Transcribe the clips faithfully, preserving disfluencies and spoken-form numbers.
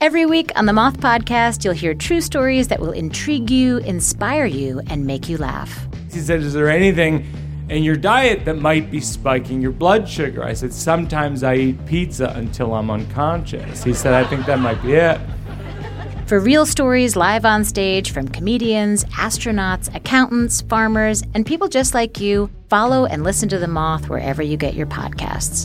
Every week on the Moth Podcast, you'll hear true stories that will intrigue you, inspire you, and make you laugh. He said, is there anything in your diet that might be spiking your blood sugar? I said, sometimes I eat pizza until I'm unconscious. He said, I think that might be it. For real stories live on stage from comedians, astronauts, accountants, farmers, and people just like you, follow and listen to The Moth wherever you get your podcasts.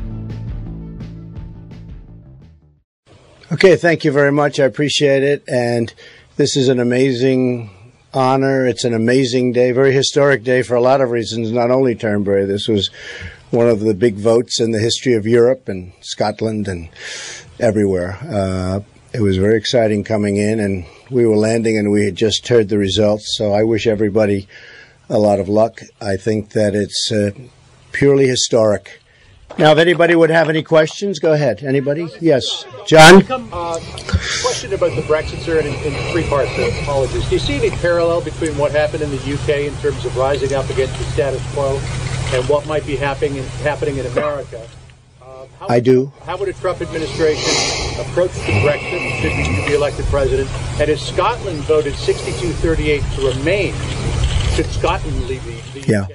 Okay, thank you very much. I appreciate it. And this is an amazing honor. It's an amazing day, very historic day for a lot of reasons, not only Turnberry. This was one of the big votes in the history of Europe and Scotland and everywhere. Uh, it was very exciting coming in, and we were landing, and we had just heard the results. So I wish everybody a lot of luck. I think that it's uh, purely historic. Now, if anybody would have any questions, go ahead. Anybody? Yes. John? Uh, question about the Brexit, sir, in, in three parts. So apologies. Do you see any parallel between what happened in the U K in terms of rising up against the status quo and what might be happening in, happening in America? Uh, how I do. How would a Trump administration approach the Brexit should you be elected president? And if Scotland voted sixty-two thirty-eight to remain, should Scotland leave the, the yeah.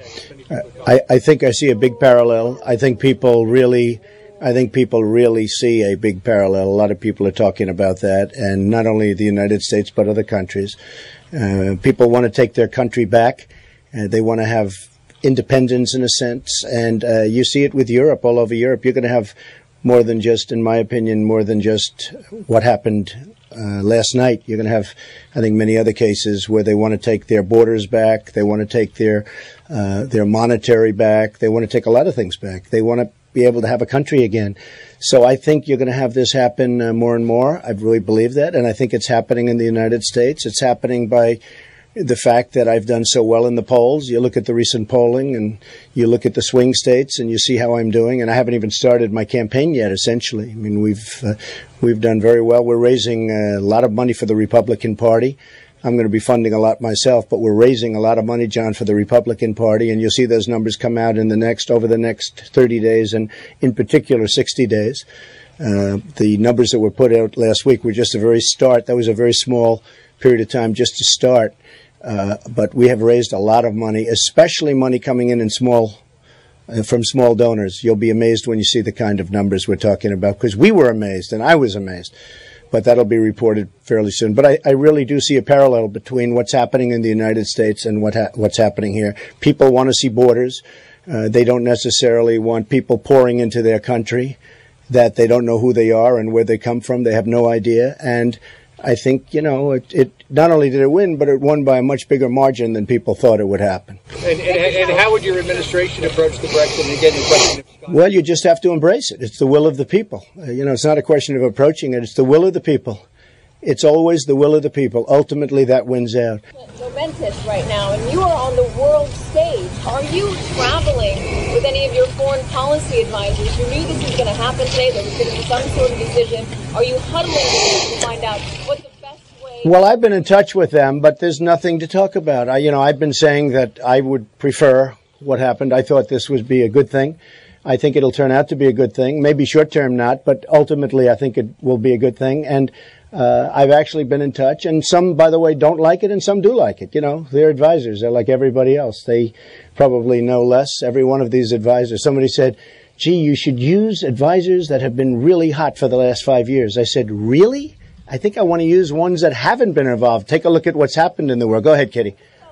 U K? I, I think I see a big parallel. I think people really, I think people really see a big parallel. A lot of people are talking about that, and not only the United States but other countries. Uh, people want to take their country back. Uh, they want to have independence in a sense, and uh, you see it with Europe, all over Europe. You're going to have more than just, in my opinion, more than just what happened uh, last night. You're going to have, I think, many other cases where they want to take their borders back. They want to take their uh, their monetary back. They want to take a lot of things back. They want to be able to have a country again. So I think you're going to have this happen uh, more and more. I really believe that, and I think it's happening in the United States. It's happening by the fact that I've done so well in the polls. You look at the recent polling, and you look at the swing states, and you see how I'm doing. And I haven't even started my campaign yet, essentially. I mean, we've uh, we've done very well. We're raising a lot of money for the Republican Party. I'm going to be funding a lot myself, but we're raising a lot of money, John, for the Republican Party. And you'll see those numbers come out in the next, over the next thirty days, and in particular sixty days. Uh, the numbers that were put out last week were just a very start. That was a very small period of time just to start. Uh, but we have raised a lot of money, especially money coming in in small, uh, from small donors. You'll be amazed when you see the kind of numbers we're talking about, because we were amazed and I was amazed. But that'll be reported fairly soon. But I, I really do see a parallel between what's happening in the United States and what ha- what's happening here. People want to see borders. Uh, they don't necessarily want people pouring into their country that they don't know who they are and where they come from. They have no idea. And I think, you know, it, it not only did it win, but it won by a much bigger margin than people thought it would happen. And, and, and how would your administration approach the Brexit? And again, the question of well, you just have to embrace it. It's the will of the people. Uh, you know, it's not a question of approaching it. It's the will of the people. It's always the will of the people. Ultimately, that wins out. Momentous right now, and you are on the world stage. Are you traveling with any of your foreign policy advisors who knew this was going to happen today? There was going to be some sort of decision. Are you huddling to find out what the best way? Well, I've been in touch with them, but there's nothing to talk about. I, you know, I've been saying that I would prefer what happened. I thought this would be a good thing. I think it'll turn out to be a good thing. Maybe short term not, but ultimately I think it will be a good thing. And Uh, I've actually been in touch, and some, by the way, don't like it, and some do like it. You know, they're advisors. They're like everybody else. They probably know less, every one of these advisors. Somebody said, gee, you should use advisors that have been really hot for the last five years. I said, really? I think I want to use ones that haven't been involved. Take a look at what's happened in the world. Go ahead, Kitty.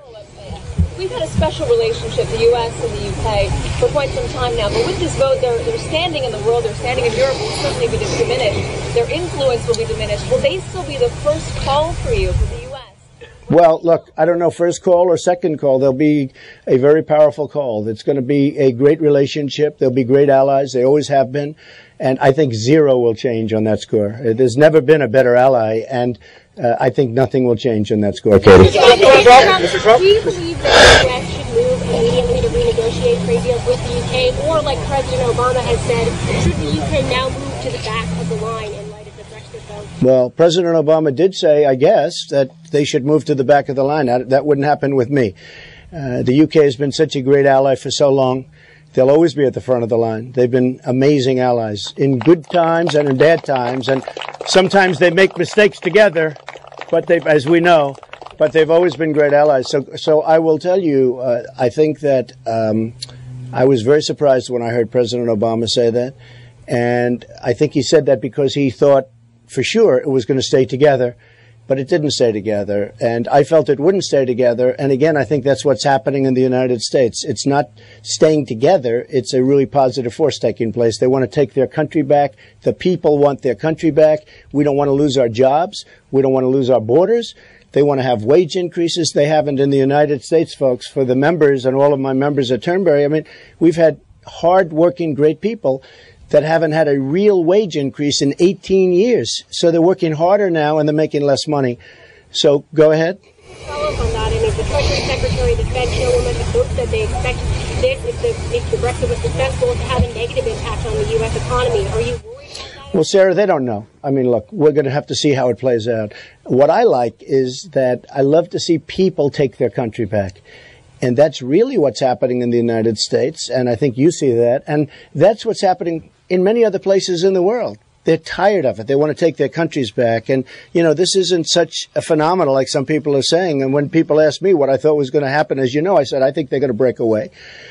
We've had a special relationship, the U S and the U K, for quite some time now. But with this vote, their, their standing in the world, their standing in Europe will certainly be diminished. Their influence will be diminished. Will they still be the first call for you for the U S? Well, look, I don't know, first call or second call. There'll be a very powerful call. It's going to be a great relationship. There'll be great allies. They always have been. And I think zero will change on that score. There's never been a better ally, and uh, I think nothing will change on that score, Katie. Mister Trump, do you believe that the U S should move immediately to renegotiate trade deals with the U K? Or, like President Obama has said, should the U K now move to the back of the line in light of the Brexit vote? Well, President Obama did say, I guess, that they should move to the back of the line. That, that wouldn't happen with me. Uh, the U K has been such a great ally for so long They'll always be at the front of the line. They've been amazing allies in good times and in bad times. And sometimes they make mistakes together, but they've, as we know, but they've always been great allies. So, so I will tell you, uh, I think that um, I was very surprised when I heard President Obama say that. And I think he said that because he thought for sure it was going to stay together. But it didn't stay together, and I felt it wouldn't stay together. And again, I think that's what's happening in the United States. It's not staying together. It's a really positive force taking place. They want to take their country back. The people want their country back. We don't want to lose our jobs. We don't want to lose our borders. They want to have wage increases. They haven't in the United States, folks, for the members and all of my members at Turnberry. I mean, we've had hard-working, great people that haven't had a real wage increase in eighteen years. So they're working harder now and they're making less money. So go ahead. Follow up on that, and if the Treasury Secretary, the Fed chairwoman, both said they expect this, if the, if the Brexit was successful, to have a negative impact on the U S economy. Are you worried about that? Well, Sarah, they don't know. I mean, look, we're going to have to see how it plays out. What I like is that I love to see people take their country back. And that's really what's happening in the United States. And I think you see that. And that's what's happening in many other places in the world. They're tired of it. They want to take their countries back. And, you know, this isn't such a phenomenon like some people are saying. And when people ask me what I thought was going to happen, as you know, I said, I think they're going to break away.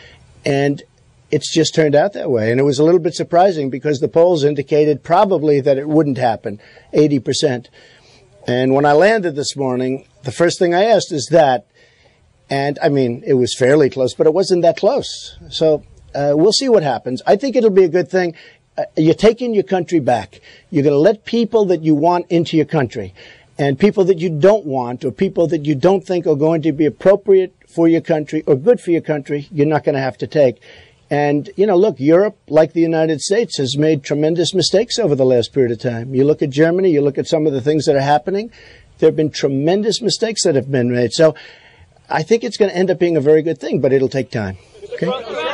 And it's just turned out that way. And it was a little bit surprising because the polls indicated probably that it wouldn't happen, eighty percent. And when I landed this morning, the first thing I asked is that. And, I mean, it was fairly close, but it wasn't that close. So uh, we'll see what happens. I think it'll be a good thing. Uh, you're taking your country back. You're going to let people that you want into your country. And people that you don't want or people that you don't think are going to be appropriate for your country or good for your country, you're not going to have to take. And, you know, look, Europe, like the United States, has made tremendous mistakes over the last period of time. You look at Germany, you look at some of the things that are happening. There have been tremendous mistakes that have been made. So I think it's going to end up being a very good thing, but it'll take time. Okay?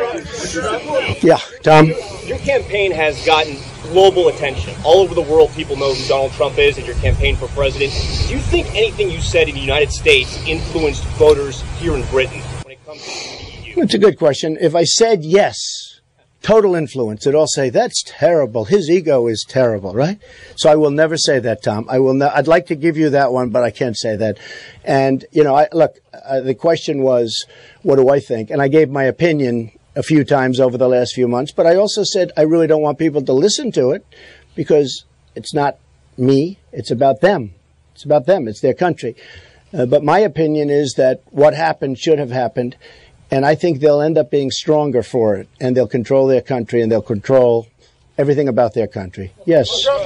Yeah, Tom? Your campaign has gotten global attention. All over the world, people know who Donald Trump is and your campaign for president. Do you think anything you said in the United States influenced voters here in Britain when it comes to the E U? It's a good question. If I said yes, total influence, they'd all say, that's terrible. His ego is terrible, right? So I will never say that, Tom. I will. Ne- I'd like to give you that one, but I can't say that. And, you know, I, look, uh, the question was, what do I think? And I gave my opinion a few times over the last few months, but I also said I really don't want people to listen to it because it's not me. It's about them. It's about them. It's their country. Uh, but my opinion is that what happened should have happened. And I think they'll end up being stronger for it, and they'll control their country, and they'll control everything about their country. Yes. Um,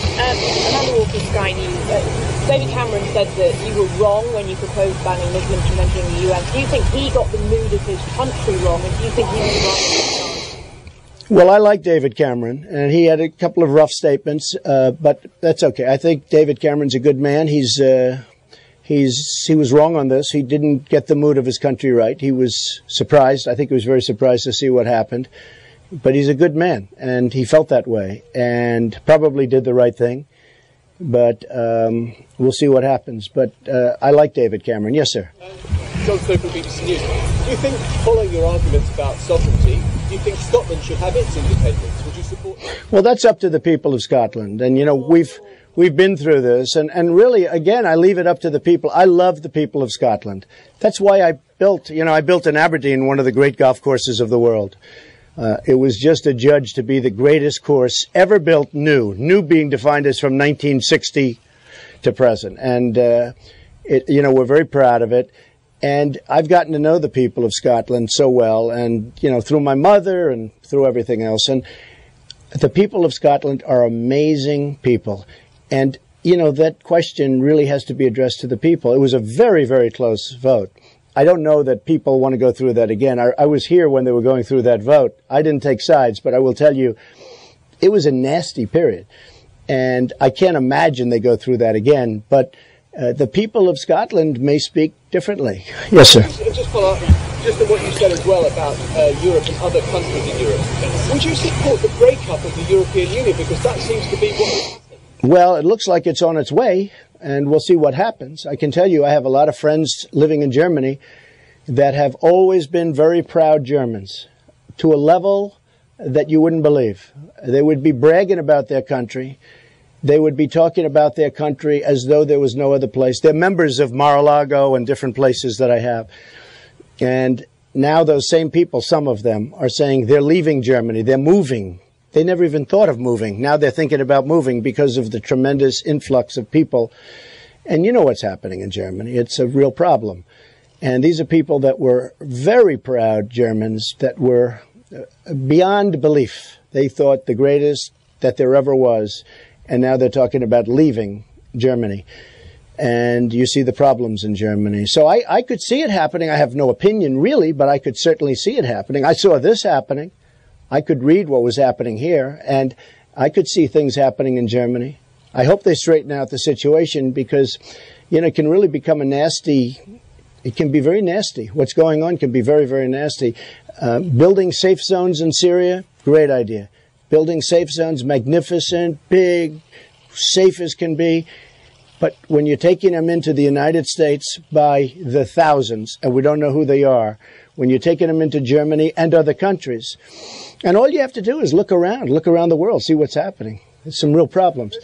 Amanda Walker, Sky News. Uh, David Cameron said that you were wrong when you proposed banning Muslims from entering the U S. Do you think he got the mood of his country wrong, and do you think he was right? Well, I like David Cameron, and he had a couple of rough statements, uh, but that's okay. I think David Cameron's a good man. He's... Uh, He's, he was wrong on this. He didn't get the mood of his country right. He was surprised. I think he was very surprised to see what happened. But he's a good man, and he felt that way, and probably did the right thing. But um, we'll see what happens. But uh, I like David Cameron. Yes, sir. John Stoker, B B C News. Do you think, following your arguments about sovereignty, do you think Scotland should have its independence? Would you support that? Well, that's up to the people of Scotland. And, you know, we've... We've been through this, and, and really, again, I leave it up to the people. I love the people of Scotland. That's why I built, you know, I built in Aberdeen one of the great golf courses of the world. Uh, it was just adjudged to be the greatest course ever built new, new being defined as from nineteen sixty to present. And, uh, it, you know, we're very proud of it. And I've gotten to know the people of Scotland so well, and, you know, through my mother and through everything else. And the people of Scotland are amazing people. And, you know, that question really has to be addressed to the people. It was a very, very close vote. I don't know that people want to go through that again. I, I was here when they were going through that vote. I didn't take sides, but I will tell you, it was a nasty period. And I can't imagine they go through that again. But uh, the people of Scotland may speak differently. Yes, sir. Just, just follow up, just on what you said as well about uh, Europe and other countries in Europe. Would you support the breakup of the European Union? Because that seems to be what... Well, it looks like it's on its way, and we'll see what happens. I can tell you I have a lot of friends living in Germany that have always been very proud Germans, to a level that you wouldn't believe. They would be bragging about their country. They would be talking about their country as though there was no other place. They're members of Mar-a-Lago and different places that I have. And now those same people, some of them, are saying they're leaving Germany. They're moving. They never even thought of moving. Now they're thinking about moving because of the tremendous influx of people. And you know what's happening in Germany. It's a real problem. And these are people that were very proud Germans, that were beyond belief. They thought the greatest that there ever was. And now they're talking about leaving Germany. And you see the problems in Germany. So I, I could see it happening. I have no opinion, really, but I could certainly see it happening. I saw this happening. I could read what was happening here, and I could see things happening in Germany. I hope they straighten out the situation because, you know, it can really become a nasty, it can be very nasty. What's going on can be very, very nasty. Uh, building safe zones in Syria, great idea. Building safe zones, magnificent, big, safe as can be. But when you're taking them into the United States by the thousands, and we don't know who they are, when you're taking them into Germany and other countries, and all you have to do is look around, look around the world, see what's happening. There's some real problems.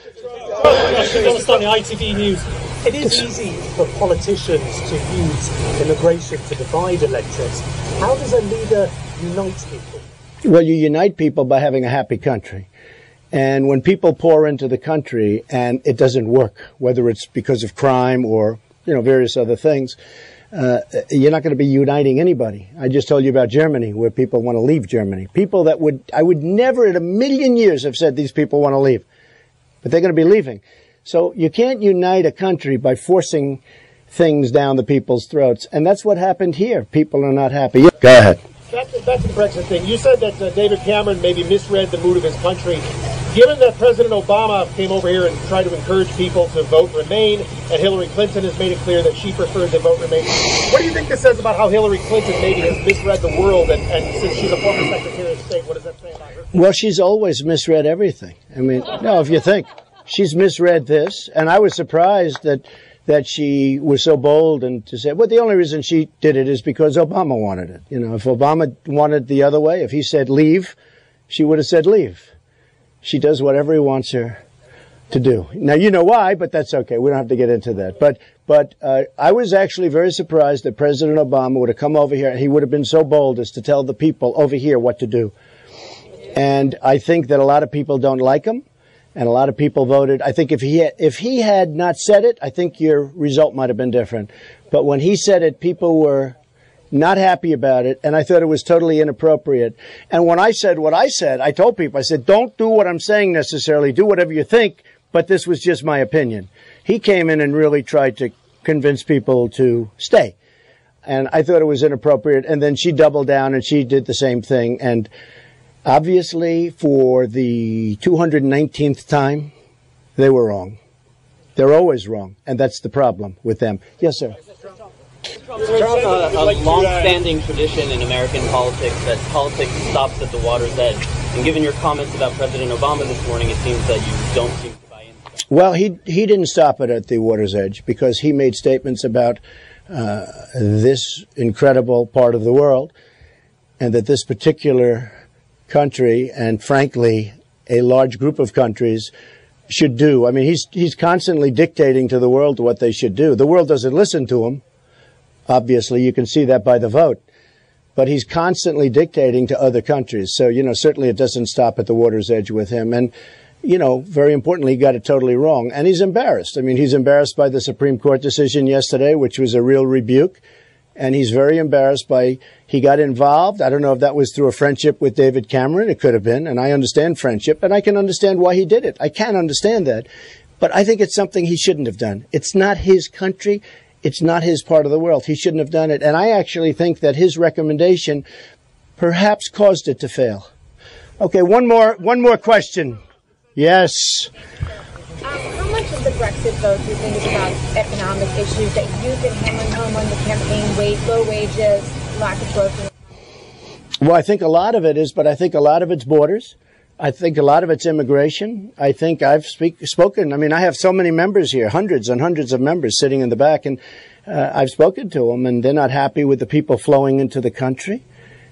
On the I T V News, it is easy for politicians to use immigration to divide electorates. How does a leader unite people? Well, you unite people by having a happy country. And when people pour into the country and it doesn't work, whether it's because of crime or, you know, various other things, uh, you're not going to be uniting anybody. I just told you about Germany, where people want to leave Germany. People that would, I would never in a million years have said these people want to leave. But they're going to be leaving. So you can't unite a country by forcing things down the people's throats. And that's what happened here. People are not happy. Go ahead. Back to, back to the Brexit thing. You said that uh, David Cameron maybe misread the mood of his country. Given that President Obama came over here and tried to encourage people to vote Remain, and Hillary Clinton has made it clear that she preferred to vote Remain, what do you think this says about how Hillary Clinton maybe has misread the world? And, and since she's a former Secretary of State, what does that say about her? Well, she's always misread everything. I mean, no, if you think. She's misread this, and I was surprised that that she was so bold and to say, well, the only reason she did it is because Obama wanted it. You know, if Obama wanted the other way, if he said leave, she would have said leave. She does whatever he wants her to do. Now, you know why, but that's okay. We don't have to get into that. But but uh, I was actually very surprised that President Obama would have come over here and he would have been so bold as to tell the people over here what to do. And I think that a lot of people don't like him. And a lot of people voted. I think if he had, if he had not said it, I think your result might have been different. But when he said it, people were not happy about it, and I thought it was totally inappropriate. And when I said what I said, I told people, I said, don't do what I'm saying necessarily. Do whatever you think, but this was just my opinion. He came in and really tried to convince people to stay. And I thought it was inappropriate. And then she doubled down and she did the same thing. And obviously, for the two hundred nineteenth time, they were wrong. They're always wrong, and that's the problem with them. Yes, sir. There's a, a long-standing tradition in American politics that politics stops at the water's edge. And given your comments about President Obama this morning, it seems that you don't seem to buy into that. Well, he he didn't stop it at the water's edge because he made statements about uh, this incredible part of the world, and that this particular country, and frankly, a large group of countries, should do. I mean, he's he's constantly dictating to the world what they should do. The world doesn't listen to him. Obviously, you can see that by the vote. But he's constantly dictating to other countries. So, you know, certainly it doesn't stop at the water's edge with him. And, you know, very importantly, he got it totally wrong. And he's embarrassed. I mean, he's embarrassed by the Supreme Court decision yesterday, which was a real rebuke. And he's very embarrassed by, he got involved. I don't know if that was through a friendship with David Cameron. It could have been. And I understand friendship. And I can understand why he did it. I can understand that. But I think it's something he shouldn't have done. It's not his country. It's not his part of the world. He shouldn't have done it. And I actually think that his recommendation perhaps caused it to fail. Okay, one more, one more question. Yes. Um, how much of the Brexit vote do you think is about economic issues that you've been hammering home on the campaign, wage, low wages, lack of growth? Well, I think a lot of it is, but I think a lot of it's borders. I think a lot of it's immigration. I think I've speak, spoken. I mean, I have so many members here, hundreds and hundreds of members sitting in the back, and uh, I've spoken to them, and they're not happy with the people flowing into the country.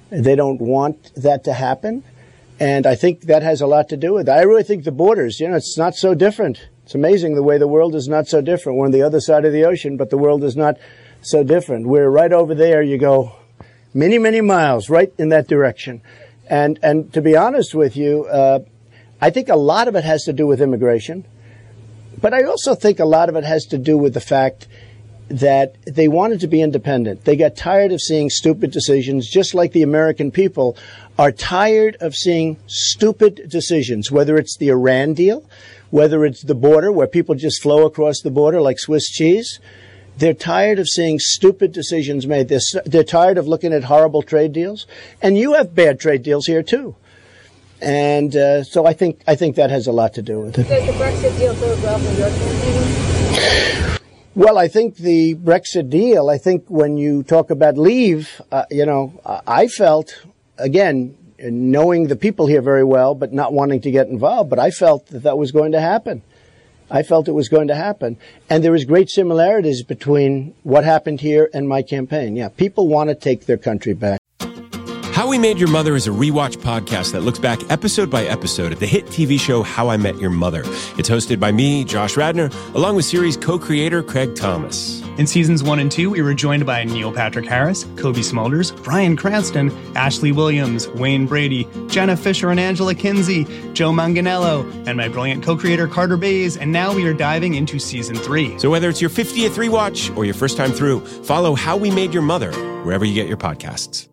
They don't want that to happen. And I think that has a lot to do with it. I really think the borders, you know, it's not so different. It's amazing the way the world is not so different. We're on the other side of the ocean, but the world is not so different. We're right over there. You go many, many miles right in that direction. And and to be honest with you, uh, I think a lot of it has to do with immigration. But I also think a lot of it has to do with the fact that they wanted to be independent. They got tired of seeing stupid decisions, just like the American people are tired of seeing stupid decisions, whether it's the Iran deal, whether it's the border where people just flow across the border like Swiss cheese. They're tired of seeing stupid decisions made. They're, they're tired of looking at horrible trade deals. And you have bad trade deals here, too. And uh, so I think I think that has a lot to do with it. Does the Brexit deal bode well for your campaign? Well, I think the Brexit deal, I think when you talk about leave, uh, you know, I felt, again, knowing the people here very well, but not wanting to get involved, but I felt that that was going to happen. I felt it was going to happen. And there is great similarities between what happened here and my campaign. Yeah, people want to take their country back. How We Made Your Mother is a rewatch podcast that looks back episode by episode at the hit T V show How I Met Your Mother. It's hosted by me, Josh Radnor, along with series co-creator Craig Thomas. In seasons one and two, we were joined by Neil Patrick Harris, Kobe Smulders, Bryan Cranston, Ashley Williams, Wayne Brady, Jenna Fisher and Angela Kinsey, Joe Manganiello, and my brilliant co-creator Carter Bays, and now we are diving into season three. So whether it's your fiftieth rewatch or your first time through, follow How We Made Your Mother wherever you get your podcasts.